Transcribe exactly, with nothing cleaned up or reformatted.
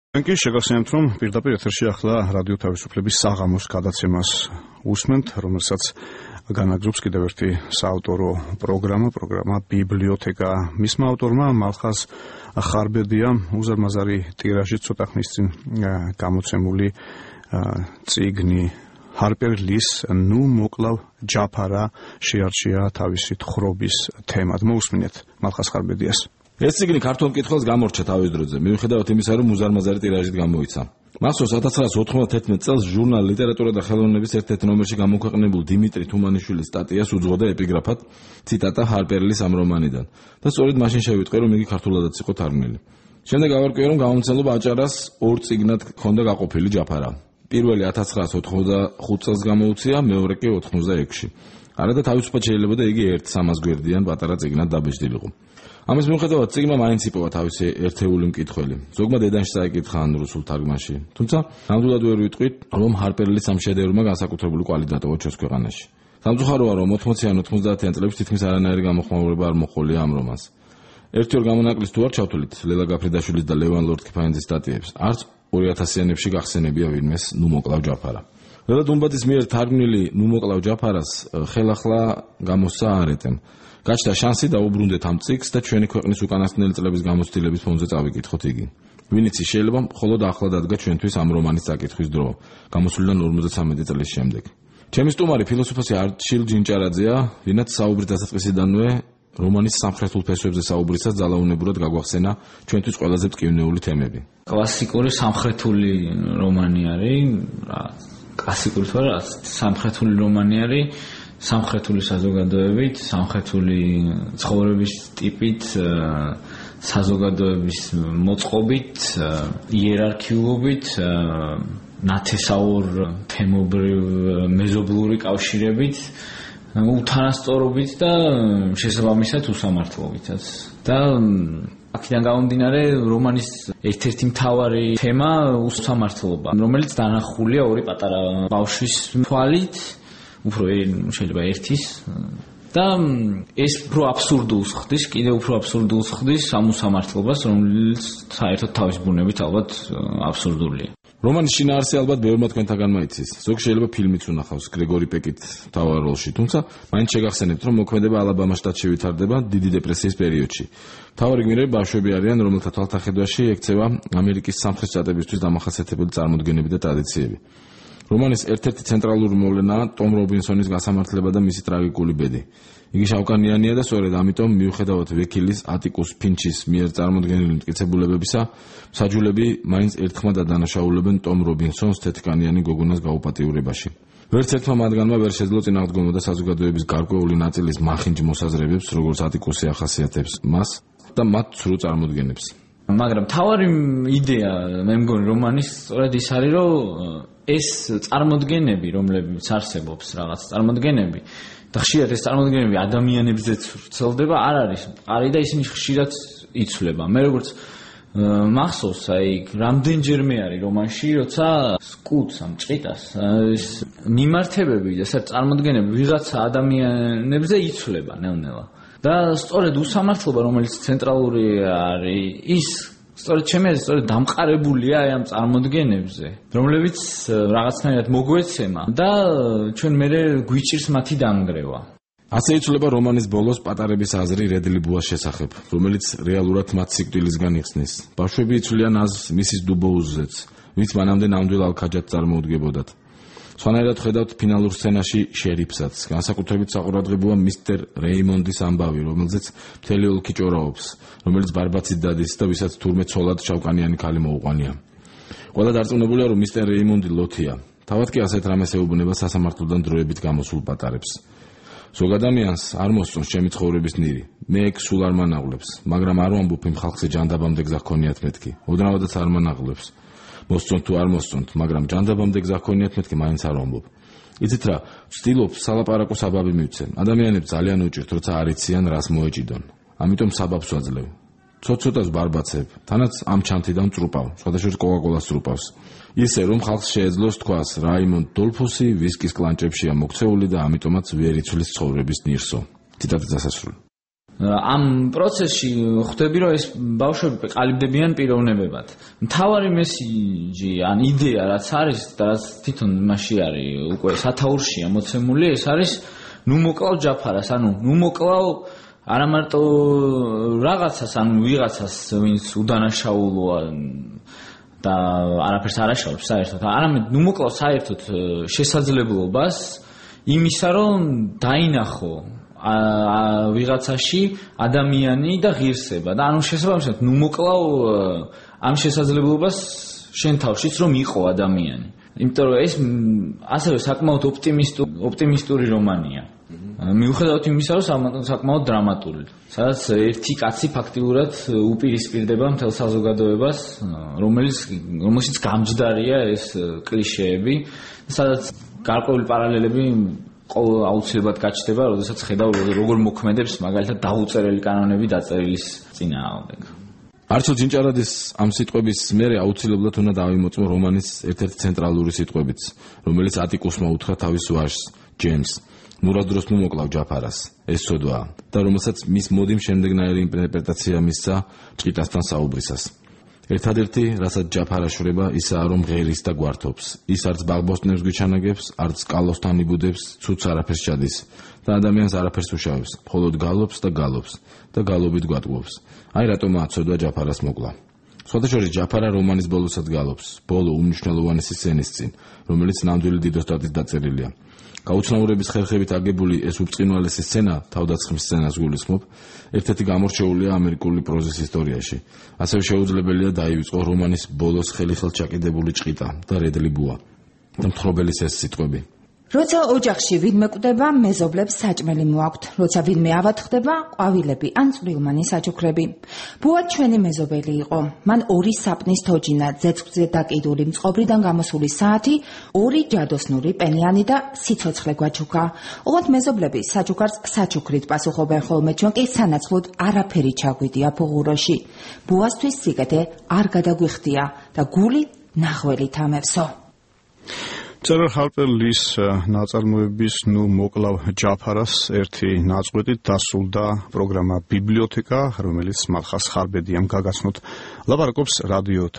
Ընկի შეგახსენებთ, რომ პირდაპირ ეთერში ახლა რადიო თავისუფლების საღამოს გადაცემას უსმენთ, რომელსაც განაგრძობს კიდევ ერთი საავტორო პროგრამა, პროგრამა ბიბლიოთეკა. მისმა ავტორმა მალხაზ ხარბედიამ უზარმაზარი ტირაჟით ცოტა ხნის წინ გამოცემული წიგნი ჰარპერ ლის ნუ მოკლავ ჯაფარა შეარჩია თავისი თხრობის თემად. მოусმინეთ მალხაზ ხარბედიას. ეს წიგნი ქართულ მკითხველს გამორჩა თავის დროზე, მიუხედავად იმისა, რომ უზარმაზარი ტირაჟით გამოიცა. მახსოვს ათას ცხრაას ოთხმოცდათერთმეტ წელს ჟურნალ ლიტერატურა და ხელოვნების ერთ-ერთ ნომერში გამოქვეყნებულ დიმიტრი თუმანიშვილის სტატიას უძღვოდა ეპიგრაფად ციტატა ჰარპერ ლის ამ რომანიდან და სწორედ მაშინ შევიტყვე, რომ იგი ქართულადაც იყო თარგმნილი. შემდეგ გავარკვიე, რომ გამომცემლობა აჭარას ორ წიგნად ჰქონდა გაყოფილი ჯაფარა. პირველი ათას ცხრაას ოთხმოცდახუთ წელს გამოუცია, მეორე კი ოთხმოცდაექვსში. არადა თავისუფლად შეიძლება და იგი ერთ სამას გვერდიან პატარა წიგნად დაბეჭდილიყო. ამის მიუხედავად წიგნმა მაინც იპოვა თავისი ერთეული მკითხველი. ზოგმა დედანში წაიკითხა ან რუსულ თარგმანში. თუმცა ნამდვილად ვერ ვიტყვით, რომ ჰარპერ ლის ამ შედევრმა განსაკუთრებული კვალი დატოვა ჩვენს ქვეყანაში. სამწუხაროა, რომ ოთხმოციან ოცდაათიან წლებში თითქმის არანაირი გამოხმაურება არ მოჰყოლია ამ რომანს. ერთი ორ გამონაკლის თუ არ ჩავთვლით ლელა გაფრიდაშვილის და ლევან ლორდ-კიფაინძის სტატიებს, არც ორი ათასიანებში გახსენებია ვინმეს ნუ მოკლავ ჯაფარა. ლელა დუმბაძის მიერ თარგმნილი ნუ მოკლავ ჯაფარას ხელახლა გამოსცა არეტემ. გაჩნდა შანსი დაუბრუნდეთ ამ წიგნს და ჩვენი ქვეყნის უკანასკნელი წლების გამოცდილების ფონზე წავიკითხოთ იგი. ვინ იცის, შეიძლება მხოლოდ ახლა დადგა ჩვენთვის ამ რომანის წაკითხვის დრო, გამოსვლიდან ორმოცდათვრამეტი წლის შემდეგ. ჩემი სტუმარი ფილოსოფოსი არჩილ ჯინჭარაძეა, ვინაც საუბრის დასაწყისიდანვე რომანის სამხრეთულ ფესვებზე საუბრისას ძალაუნებურად გაგვახსენა ჩვენთვის ყველაზე მტკივნეული თემები. კლასიკური სამხრეთული რომანი არის, რა, კლასიკური თუ არა, სამხრეთული რომანი არის. სამხრეთული საზოგადოებით, სამხრეთული ცხოვრების ტიპით, საზოგადოების მოწყობით, იერარქიულობით, ნათესაურ თემობრივ მეზობლური კავშირებით, უთანასწორობით და შესაბამისად უსამართლობითაც. და აქედან გამომდინარე რომანის ერთ-ერთი მთავარი თემა უსამართლობა, რომელიც დანახულია ორი პატარა ბავშვის თვალით. უფრო შეიძლება ერთის და ეს უფრო აბსურდულს ხდის, კიდევ უფრო აბსურდულს ხდის ამ უსამართლობას, რომელიც საერთოდ თავის ბუნებით ალბათ აბსურდულია. რომანის შინაარსი ალბათ ბევრმა თქვენთაგან მაიცის. ზოგი შეიძლება ფილმიც უნახავს გრეგორი პეკით მთავარ როლში, თუმცა მაინც შეგახსენებთ, რომ მოქმედება ალაბამას შტატში ვითარდება დიდი დეპრესიის პერიოდში. მთავარი გმირები ბავშვები არიან, რომელთა თვალთახედვაში ექცევა ამერიკის სამხრეთ შტატებისთვის დამახასიათებელი წარმოდგენები და ტრადიციები. რომანის ერთ-ერთი ცენტრალური მოვლენაა ტომ რობინსონის გასამართლება და მისი ტრაგიკული ბედი. იგი შავკანიანია და სწორედ ამიტომ მიუხედავად ვეკილის ატიკუს ფინჩის მიერ წარმოდგენილი მტკიცებულებებისა, მსაჯულები მაინც ერთხმად ადანაშაულებენ ტომ რობინსონს თეთრკანიანი გოგონას გაუპატიურებაში. ვერც ერთმა მათგანმა ვერ შეძლო წინააღმდეგობა საზოგადოების გარკვეული ნაწილის მახინჯ მოსაზრებებს, როგორც ატიკუსი ახასიათებს მას და მათ ცრუ წარმოდგენებს. მაგრამ თავარი იდეა მე მგონი რომანის სწორედ ის არის, რომ ეს წარმოდგენები, რომლებიც არსებობს რაღაც წარმოდგენები და ხშირად ეს წარმოდგენები ადამიანებზეც ვრცელდება, არ არის მყარი და ისინი ხშირად იცვლება. მე როგორც მახსოვს, აი რამდენჯერმე არის რომანში, როცა სკუტს ამ ჭყიტას ეს მიმართებები და ეს წარმოდგენები ვიღაცა ადამიანებზე იცვლება ნელ-ნელა. და სწორედ უსამართლობა, რომელიც ცენტრალური არის, ის სწორედ ჩემი აზრით სწორედ დამყარებულია ამ წარმოდგენებზე, რომლებიც რაღაცნაირად მოგვეცემა და ჩვენ მერე გვიჭირს მათი დანგრევა. ასე იცვლება რომანის ბოლოს პატარების აზრი რედლი ბუას შესახებ, რომელიც რეალურად მათ სიკვდილისგან იხსნის. ბავშვები იცვლიან აზრს მისის დუბოუზზეც, ვინც მანამდე ნამდვილ ალქაჯად წარმოუდგებოდათ. სხვანაირად ხედავთ ფინალურ სცენაში შერიფსაც. განსაკუთრებით საყურადღებოა მისტერ რეიმონდის ამბავი, რომელზეც მთელი ოლქი ჭორაობს, რომელიც ბარბაცით დადის და ვისაც თურმე ცოლად შავკანიანი ქალი მოუყვანია. ყველა დარწმუნებულია, რომ მისტერ რეიმონდი ლოთია. თავად კი ასეთ რამეს ეუბნება სასამართლოდან დროებით გამოსულ პატარებს. ზოგ ადამიანს არ მოსწონს ჩემი ცხოვრების ნირი. მე ეგ სულ არ მანაღვლებს, მაგრამ არ ვამბობ იმ ხალხზე ჯანდაბამდე გზა ჰქონიათ მეთქი. ოდნავადაც არ მანაღვლებს. მოსწონთ თუ არ მოსწონთ, მაგრამ ჯანდაბამდე გზა ჰქონიათ მეთქი მაინც არ ვამბობ. იცით რა, ვცდილობ სალაპარაკო საბაბი მივცე. ადამიანებს ძალიან უჭირთ, როცა არ იციან რას მოეჭიდონ. ამიტომ საბაბს ვაძლევ. ცოტ-ცოტას ბარბაცებ, თანაც ამ ჩანთიდან წრუპავ, სხვადასხვა კოკაკოლას წრუპავს. ისე რომ ხალხს შეეძლოს თქვას, რაიმონდ დოლფოსი ვისკის კლანჭებშია მოქცეული და ამიტომაც ვერ იცვლის ცხოვრების ნირსო. ციტატის დასასრული. ამ პროცესში ხვდები რომ ეს ბავშვები ყალიბდებიან პიროვნებებად. მთავარი მესიჯი ან იდეა რაც არის და რაც თვითონ მასში არის უკვე სათაურშია მოცემული, ეს არის ნუ მოკლავ ჯაფარას, ანუ ნუ მოკლავ არა მარტო რაღაცას, ანუ ვიღაცას ვინც უდანაშაულოა და არაფერს არ აშავებს საერთოდ, არამედ ნუ მოკლავ საერთოდ შესაძლებლობას იმისა რომ დაინახო ვიღაცაში ადამიანი და ღირსება და ანუ შესაბამისად ნუ მოკლავ ამ შესაძლებლობას შენ თავშიც რომ იყო ადამიანი. იმიტომ რომ ეს ასევე საკმაოდ ოპტიმისტური რომანია. მიუხედავად იმისა რომ საკმაოდ დრამატული. სადაც ერთი კაცი ფაქტიურად უპირისპირდება მთელ საზოგადოებას, რომელიც რომელშიც გამჯდარია ეს კლიშეები, სადაც გარკვეული პარალელები აუცილებლად გაჩნდება, როდესაც ხედავ როგორ მოქმედებს მაგალითად დაუწერელი კანონები დაწერილის წინააღმდეგ. არჩილ ჯინჭარაძის ამ სიტყვების მერე აუცილებლად უნდა დავიმოწმო რომანის ერთ-ერთი ცენტრალური სიტყვებიც, რომელიც ატიკუსმა უთხრა თავის ვაჟს, ჯეიმს. მურა დროს ნუ მოკლავ ჯაფარას, ეს ცოდვაა და რომელსაც მის მოდიმ შემდეგნაირი ინტერპრეტაცია მისცა ჭიტასთან საუბრისას. ერთადერთი, რასაც ჯაფარა შვრება, ისაა რომ ღერის და გვართობს. ის არც ბაღბოსტნებს გვიჩანაგებს, არც კალოსთან იბუდებს, ცუც არაფერს ჩადის და ადამიანს არაფერს უშავებს, მხოლოდ გალობს და გალობს და გალობით გვატყობს. აი რატომაა ცოდვა ჯაფარას მოკლა. სხვადასხვა ჯაფარა რომანის ბოლოსაც გალობს, ბოლო უმნიშვნელოვანესი სცენის წინ, რომელიც ნამდვილი დიდოსტატის დაწერილია. გაუცნაურების ხერხებით აგებული ეს უბწყინვალესი სცენა, თავდაცხმის სცენას გულისხმობ, ერთ-ერთი გამორჩეულია ამერიკული პროზის ისტორიაში. ასევე შეუძლებელია დაივიწყო რომანის ბოლოს ხელიხელ ჩაკიდებული ჭყიტა და რედლი ბუა და მთხრობელის ეს სიტყვები. როცა ოჯახში ვინმე კვდება, მეზობლებს საჭმელი მოაქვთ, როცა ვინმე ავადხდება, ყვავილები ან წვრილმანი საჩუქრები. ბუა ჩვენი მეზობელი იყო. მან ორი საპნის თოჯინა, ძეცქვზე დაკიდული მწყობრიდან გამოსული საათი, ორი ჯადოსნური პენიანი და სიცოცხლე გვაჩუქა. ოღონდ მეზობლები საჩუქარს საჩუქრით პასუხობენ, ხოლმე ჩვენ კი სანაცვლოდ არაფერი ჩაგვიდია ფუღუროში. ბუასთვის სიკეთე არ გადაგვიხდია და გული ნახველით ამევსო. წერალ ჰარპერ ლის ნაწარმოების ნუ მოკლავ ჯაფარას ერთი ნაწყვეტით დასრულდა პროგრამა ბიბლიოთეკა, რომელიც მალხას ხარბედიამ გაგაცნოთ. ლაპარაკობს რადიო